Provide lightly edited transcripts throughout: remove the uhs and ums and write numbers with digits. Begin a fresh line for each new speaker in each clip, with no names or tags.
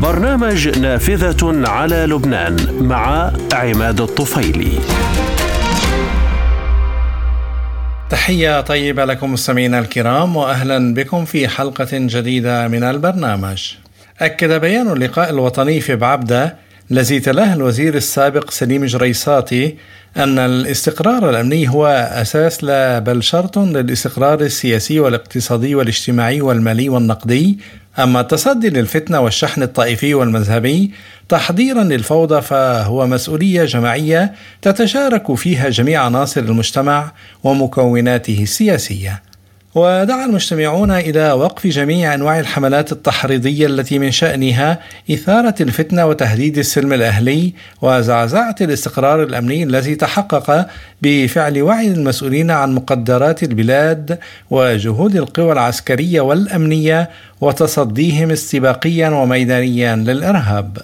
برنامج نافذة على لبنان مع عماد الطفيلي.
تحية طيبة لكم مستمعينا الكرام، وأهلا بكم في حلقة جديدة من البرنامج. أكد بيان اللقاء الوطني في بعبدة الذي تلاه الوزير السابق سليم جريصاتي أن الاستقرار الأمني هو أساس لا بل شرط للاستقرار السياسي والاقتصادي والاجتماعي والمالي والنقدي. أما التصدي للفتنة والشحن الطائفي والمذهبي تحضيرا للفوضى فهو مسؤولية جماعية تتشارك فيها جميع عناصر المجتمع ومكوناته السياسية. ودعا المجتمعون إلى وقف جميع أنواع الحملات التحريضية التي من شأنها إثارة الفتنة وتهديد السلم الأهلي وزعزعة الاستقرار الأمني الذي تحقق بفعل وعي المسؤولين عن مقدرات البلاد وجهود القوى العسكرية والأمنية وتصديهم استباقيا وميدانيا للإرهاب.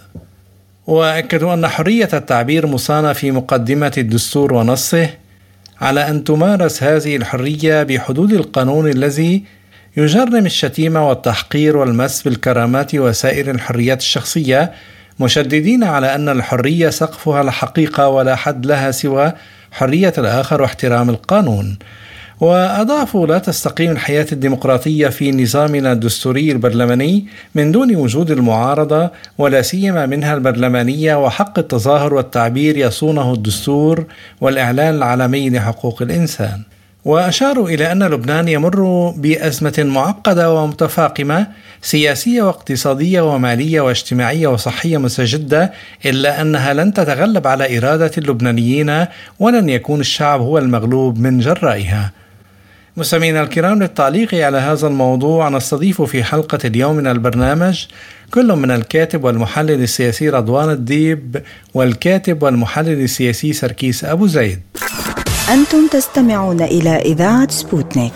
وأكدوا أن حرية التعبير مصانة في مقدمة الدستور ونصه، على أن تمارس هذه الحرية بحدود القانون الذي يجرم الشتيمة والتحقير والمس بالكرامات وسائر الحريات الشخصية، مشددين على أن الحرية سقفها الحقيقة ولا حد لها سوى حرية الآخر واحترام القانون. وأضافوا: لا تستقيم الحياة الديمقراطية في نظامنا الدستوري البرلماني من دون وجود المعارضة ولا سيما منها البرلمانية، وحق التظاهر والتعبير يصونه الدستور والإعلان العالمي لحقوق الإنسان. وأشاروا إلى أن لبنان يمر بأزمة معقدة ومتفاقمة سياسية واقتصادية ومالية واجتماعية وصحية مستجدة، إلا أنها لن تتغلب على إرادة اللبنانيين ولن يكون الشعب هو المغلوب من جرائها. مستمعينا الكرام، للتعليق على هذا الموضوع نستضيف في حلقة اليوم من البرنامج كل من الكاتب والمحلل السياسي رضوان الديب والكاتب والمحلل السياسي سركيس أبو زيد.
أنتم تستمعون إلى إذاعة سبوتنيك.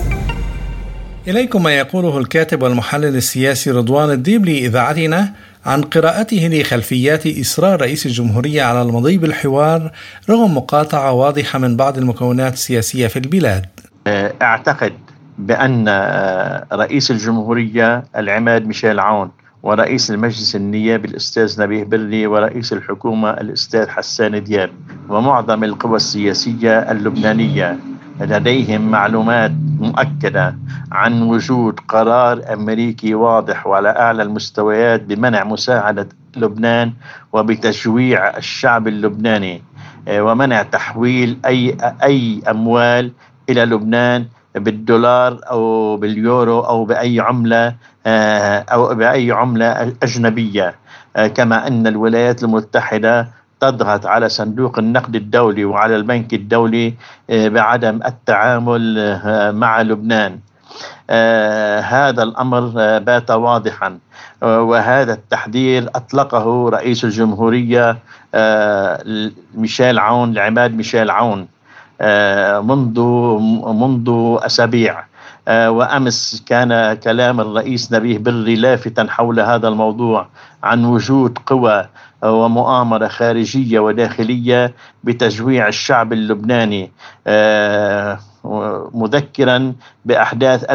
إليكم ما يقوله الكاتب والمحلل السياسي رضوان الديب لإذاعتنا عن قراءته لخلفيات إصرار رئيس الجمهورية على المضي بالحوار رغم مقاطعة واضحة من بعض المكونات السياسية في البلاد.
أعتقد بأن رئيس الجمهورية العماد ميشيل عون ورئيس المجلس النيابي الأستاذ نبيه بري ورئيس الحكومة الأستاذ حسان دياب ومعظم القوى السياسية اللبنانية لديهم معلومات مؤكدة عن وجود قرار أمريكي واضح وعلى أعلى المستويات بمنع مساعدة لبنان وبتجويع الشعب اللبناني ومنع تحويل أي أموال إلى لبنان بالدولار أو باليورو أو بأي عملة أجنبية. كما أن الولايات المتحدة تضغط على صندوق النقد الدولي وعلى البنك الدولي بعدم التعامل مع لبنان. هذا الأمر بات واضحا، وهذا التحذير أطلقه رئيس الجمهورية ميشيل عون العماد ميشيل عون منذ أسابيع. وأمس كان كلام الرئيس نبيه بري لافتاً حول هذا الموضوع عن وجود قوى ومؤامرة خارجية وداخلية بتجويع الشعب اللبناني، مذكراً بأحداث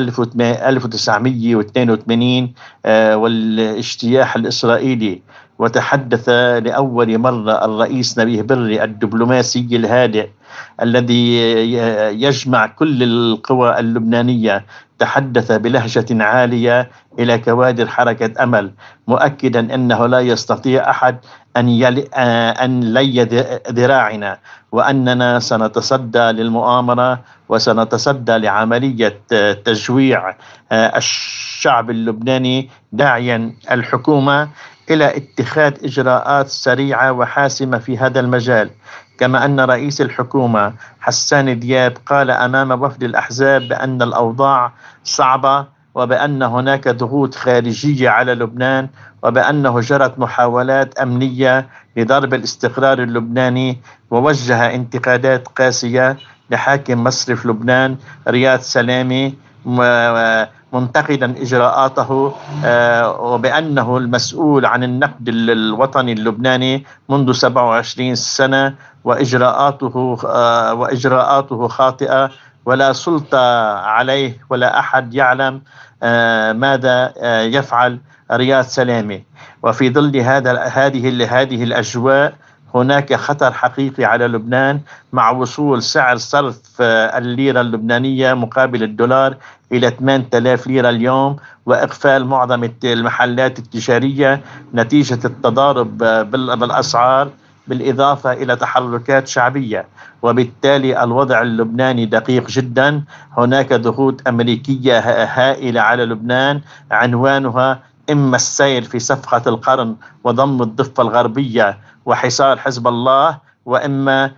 1982 والاجتياح الإسرائيلي. وتحدث لأول مرة الرئيس نبيه بري الدبلوماسي الهادئ الذي يجمع كل القوى اللبنانية، تحدث بلهجة عالية إلى كوادر حركة أمل، مؤكدا أنه لا يستطيع أحد أن لي ذراعنا، وأننا سنتصدى للمؤامرة وسنتصدى لعملية تجويع الشعب اللبناني، داعيا الحكومة إلى اتخاذ إجراءات سريعة وحاسمة في هذا المجال. كما أن رئيس الحكومة حسان دياب قال أمام وفد الأحزاب بأن الأوضاع صعبة وبأن هناك ضغوط خارجية على لبنان وبأنه جرت محاولات أمنية لضرب الاستقرار اللبناني، ووجه انتقادات قاسية لحاكم مصرف لبنان رياض سلامي منتقدا إجراءاته وبأنه المسؤول عن النقد الوطني اللبناني منذ 27 سنة وإجراءاته خاطئة ولا سلطة عليه، ولا أحد يعلم ماذا يفعل رياض سلامة. وفي ظل هذه الأجواء هناك خطر حقيقي على لبنان، مع وصول سعر صرف الليرة اللبنانية مقابل الدولار إلى 8000 ليرة اليوم، وإقفال معظم المحلات التجارية نتيجة التضارب بالأسعار، بالإضافة إلى تحركات شعبية. وبالتالي الوضع اللبناني دقيق جدا. هناك ضغوط أمريكية هائلة على لبنان، عنوانها إما السير في صفقة القرن وضم الضفة الغربية وحصار حزب الله، وإما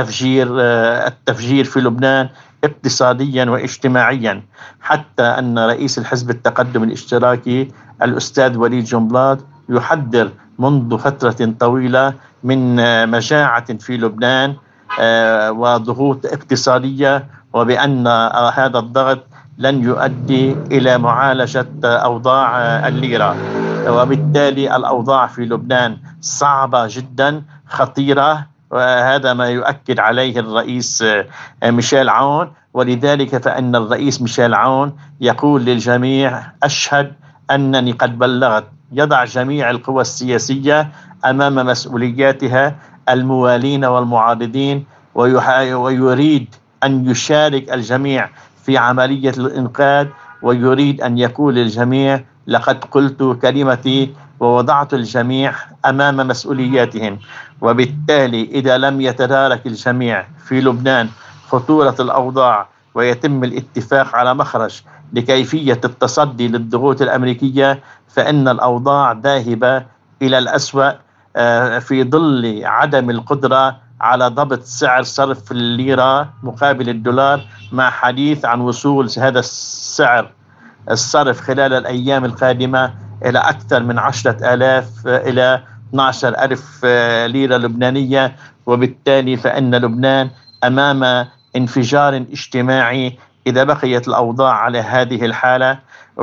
التفجير في لبنان اقتصاديا واجتماعيا، حتى أن رئيس الحزب التقدم الاشتراكي الأستاذ وليد جنبلاط يحذر منذ فترة طويلة من مجاعة في لبنان وضغوط اقتصادية، وبأن هذا الضغط لن يؤدي إلى معالجة أوضاع الليرة. وبالتالي الأوضاع في لبنان صعبة جدا، خطيرة، وهذا ما يؤكد عليه الرئيس ميشيل عون. ولذلك فإن الرئيس ميشيل عون يقول للجميع: أشهد أنني قد بلغت. يضع جميع القوى السياسية أمام مسؤولياتها، الموالين والمعارضين، ويريد أن يشارك الجميع في عملية الإنقاذ، ويريد أن يقول للجميع: لقد قلت كلمتي ووضعت الجميع أمام مسؤولياتهم. وبالتالي إذا لم يتدارك الجميع في لبنان خطورة الأوضاع ويتم الاتفاق على مخرج لكيفية التصدي للضغوط الأمريكية، فإن الأوضاع ذاهبة إلى الأسوأ في ظل عدم القدرة على ضبط سعر صرف الليرة مقابل الدولار، مع حديث عن وصول هذا السعر الصرف خلال الأيام القادمة إلى أكثر من 10,000 إلى 12,000 ليرة لبنانية. وبالتالي فإن لبنان أمام انفجار اجتماعي إذا بقيت الأوضاع على هذه الحالة.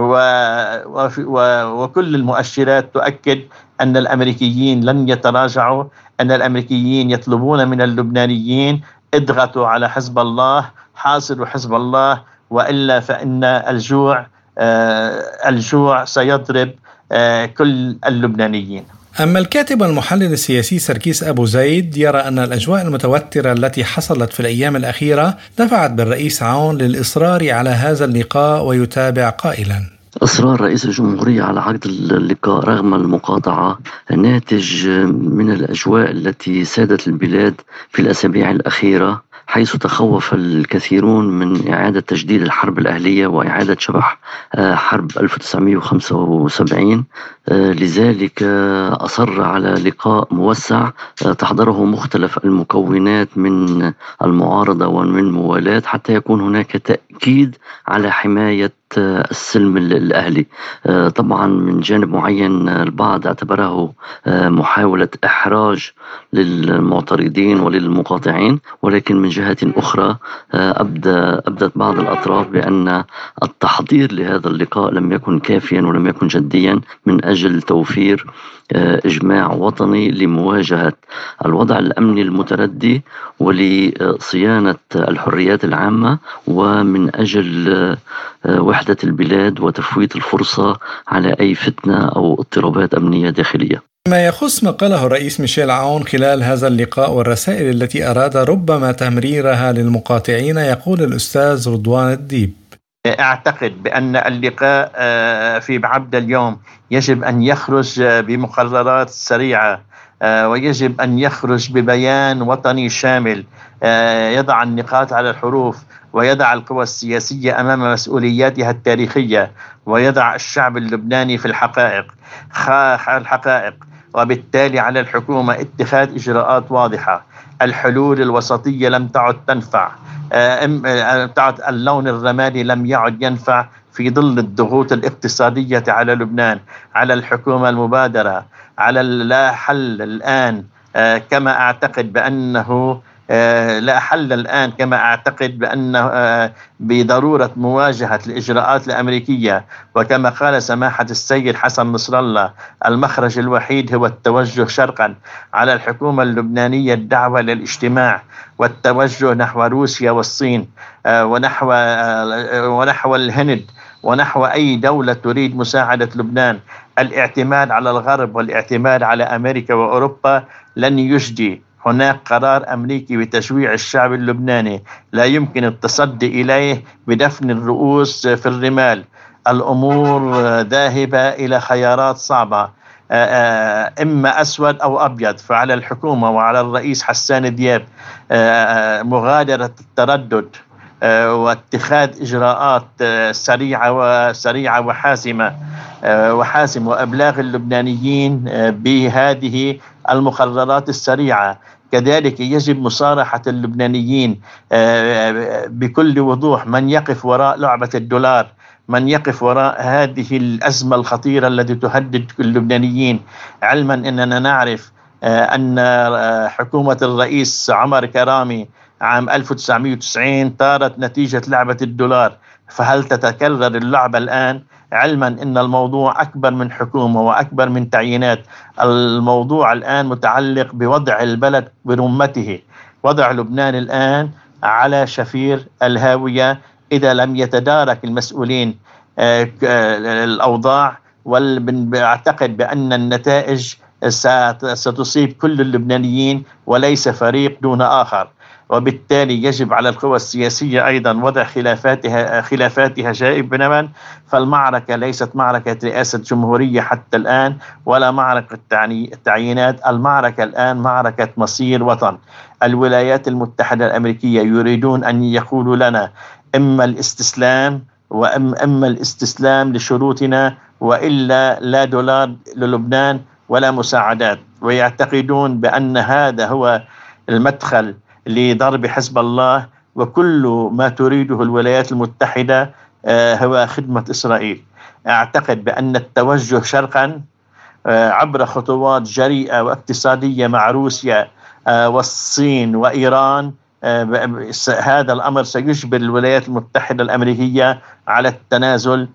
وكل المؤشرات تؤكد أن الأمريكيين لن يتراجعوا، أن الأمريكيين يطلبون من اللبنانيين: اضغطوا على حزب الله، حاصروا حزب الله، وإلا فإن الجوع سيضرب كل اللبنانيين.
أما الكاتب والمحلل السياسي سركيس أبو زيد يرى أن الأجواء المتوترة التي حصلت في الأيام الأخيرة دفعت بالرئيس عون للإصرار على هذا اللقاء، ويتابع قائلا:
إصرار رئيس الجمهورية على عقد اللقاء رغم المقاطعة ناتج من الأجواء التي سادت البلاد في الأسابيع الأخيرة، حيث تخوف الكثيرون من إعادة تجديد الحرب الأهلية وإعادة شبح حرب 1975. لذلك أصر على لقاء موسع تحضره مختلف المكونات من المعارضة ومن موالاه، حتى يكون هناك تأكيد على حماية السلم الأهلي. طبعا من جانب معين البعض اعتبره محاولة إحراج للمعترضين وللمقاطعين، ولكن من جهة أخرى أبدت بعض الأطراف بأن التحضير لهذا اللقاء لم يكن كافيا ولم يكن جديا من أجل توفير إجماع وطني لمواجهة الوضع الأمني المتردي ولصيانة الحريات العامة، ومن أجل وحدة البلاد وتفويت الفرصة على أي فتنة أو اضطرابات أمنية داخلية.
ما يخص ما قاله الرئيس ميشيل عون خلال هذا اللقاء والرسائل التي أراد ربما تمريرها للمقاطعين، يقول الأستاذ رضوان الديب:
أعتقد بأن اللقاء في بعبدة اليوم يجب أن يخرج بمقررات سريعة، ويجب أن يخرج ببيان وطني شامل يضع النقاط على الحروف، ويضع القوى السياسية أمام مسؤولياتها التاريخية، ويضع الشعب اللبناني في الحقائق. وبالتالي على الحكومة اتخاذ إجراءات واضحة. الحلول الوسطية لم تعد تنفع، اللون الرمادي لم يعد ينفع في ظل الضغوط الاقتصادية على لبنان. على الحكومة المبادرة، على لا حل الآن. كما أعتقد بأنه لا حل الآن كما أعتقد بأن بضرورة مواجهة الإجراءات الأمريكية، وكما قال سماحة السيد حسن نصر الله المخرج الوحيد هو التوجه شرقا. على الحكومة اللبنانية الدعوة للاجتماع والتوجه نحو روسيا والصين ونحو الهند ونحو أي دولة تريد مساعدة لبنان. الاعتماد على الغرب والاعتماد على أمريكا وأوروبا لن يجدي. هناك قرار أمريكي بتشويع الشعب اللبناني لا يمكن التصدي إليه بدفن الرؤوس في الرمال. الأمور ذاهبة إلى خيارات صعبة، إما أسود أو أبيض. فعلى الحكومة وعلى الرئيس حسان دياب مغادرة التردد واتخاذ إجراءات سريعة وحاسمة وإبلاغ اللبنانيين بهذه المقررات السريعة. كذلك يجب مصارحة اللبنانيين بكل وضوح من يقف وراء لعبة الدولار، من يقف وراء هذه الأزمة الخطيرة التي تهدد اللبنانيين، علما أننا نعرف أن حكومة الرئيس عمر كرامي عام 1990 طارت نتيجة لعبة الدولار. فهل تتكرر اللعبة الآن؟ علما أن الموضوع أكبر من حكومة وأكبر من تعيينات. الموضوع الآن متعلق بوضع البلد برمته. وضع لبنان الآن على شفير الهاوية إذا لم يتدارك المسؤولين الأوضاع، وأعتقد بأن النتائج ستصيب كل اللبنانيين وليس فريق دون آخر. وبالتالي يجب على القوى السياسية أيضا وضع خلافاتها جانبا. فالمعركة ليست معركة رئاسة جمهورية حتى الآن ولا معركة التعيينات. المعركة الآن معركة مصير وطن. الولايات المتحدة الأمريكية يريدون أن يقولوا لنا إما الاستسلام وإما الاستسلام لشروطنا، وإلا لا دولار للبنان ولا مساعدات. ويعتقدون بأن هذا هو المدخل لضرب حزب الله، وكل ما تريده الولايات المتحدة هو خدمة إسرائيل. أعتقد بأن التوجه شرقا عبر خطوات جريئة واقتصادية مع روسيا والصين وإيران، هذا الأمر سيجبر الولايات المتحدة الأمريكية على التنازل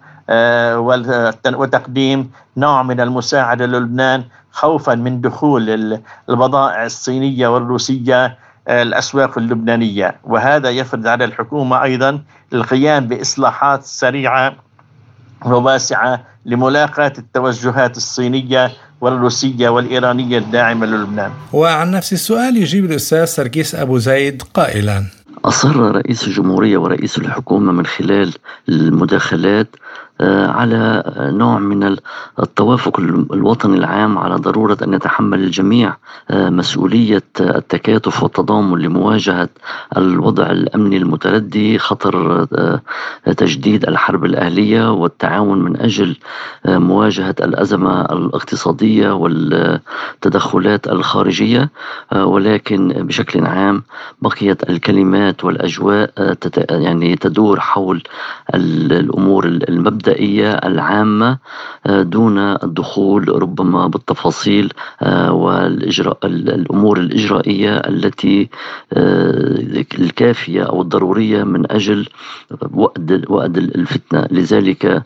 وتقديم نوع من المساعدة للبنان، خوفا من دخول البضائع الصينية والروسية الأسواق اللبنانية. وهذا يفرض على الحكومة أيضا القيام بإصلاحات سريعة وواسعة لملاقاة التوجهات الصينية والروسية والإيرانية الداعمة للبنان.
وعن نفس السؤال يجيب الأستاذ سركيس أبو زيد قائلا:
أصر رئيس الجمهورية ورئيس الحكومة من خلال المداخلات على نوع من التوافق الوطني العام على ضرورة أن يتحمل الجميع مسؤولية التكاتف والتضامن لمواجهة الوضع الأمني المتردي، خطر تجديد الحرب الأهلية، والتعاون من أجل مواجهة الأزمة الاقتصادية والتدخلات الخارجية. ولكن بشكل عام بقيت الكلمات والأجواء يعني تدور حول الأمور المبدئية العامة دون الدخول ربما بالتفاصيل والأمور الإجرائية التي الكافية أو الضرورية من أجل وقت الفتنة. لذلك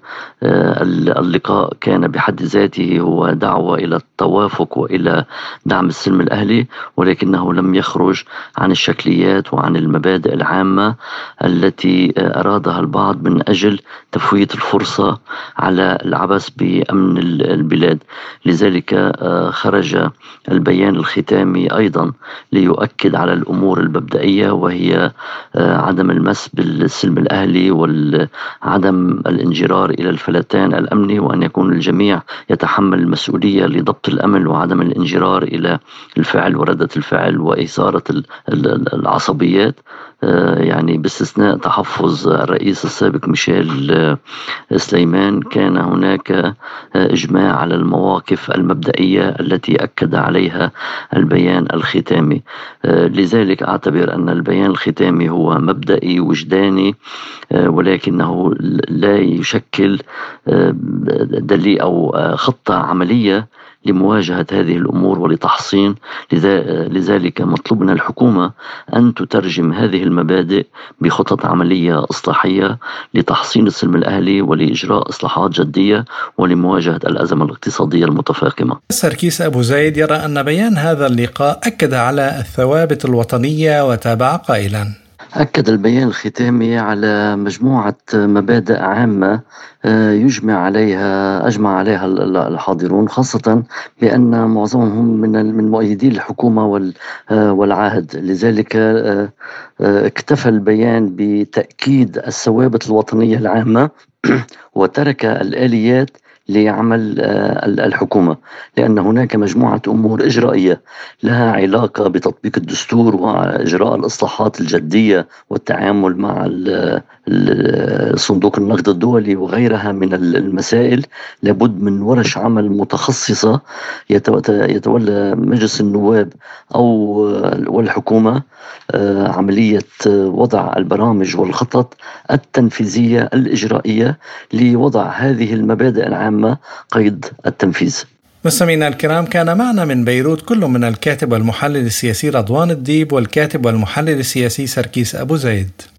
اللقاء كان بحد ذاته هو دعوة إلى التوافق وإلى دعم السلم الأهلي، ولكنه لم يخرج عن الشكليات وعن المبادئ العامة التي أرادها البعض من أجل تفويت الفرصة على العبث بأمن البلاد. لذلك خرج البيان الختامي أيضا ليؤكد على الأمور المبدئية، وهي عدم المس بالسلم الأهلي وعدم الانجرار إلى الفلتان الأمني، وأن يكون الجميع يتحمل المسؤولية لضبط الأمن وعدم الانجرار إلى الفعل وردة الفعل وإثارة العصبيات، يعني باستثناء تحفظ الرئيس السابق ميشيل سليمان. كان هناك إجماع على المواقف المبدئية التي أكد عليها البيان الختامي. لذلك أعتبر أن البيان الختامي هو مبدئي وجداني، ولكنه لا يشكل دليل أو خطة عملية لمواجهة هذه الأمور ولتحصين. لذلك مطلوب من الحكومة أن تترجم هذه المبادئ بخطط عملية إصلاحية لتحصين السلم الأهلي ولإجراء إصلاحات جدية ولمواجهة الأزمة الاقتصادية المتفاقمة.
سركيس أبو زيد يرى أن بيان هذا اللقاء أكد على الثوابت الوطنية وتابع قائلا:
أكد البيان الختامي على مجموعة مبادئ عامة أجمع عليها الحاضرون، خاصة بأن معظمهم من مؤيدي الحكومة والعهد. لذلك اكتفى البيان بتأكيد الثوابت الوطنية العامة وترك الآليات لعمل الحكومة، لأن هناك مجموعة أمور إجرائية لها علاقة بتطبيق الدستور وإجراء الإصلاحات الجدية والتعامل مع صندوق النقد الدولي وغيرها من المسائل. لابد من ورش عمل متخصصة يتولى مجلس النواب والحكومة عملية وضع البرامج والخطط التنفيذية الإجرائية لوضع هذه المبادئ العامة قيد التنفيذ.
مستمعينا الكرام، كان معنا من بيروت كل من الكاتب والمحلل السياسي رضوان الديب والكاتب والمحلل السياسي سركيس أبو زيد.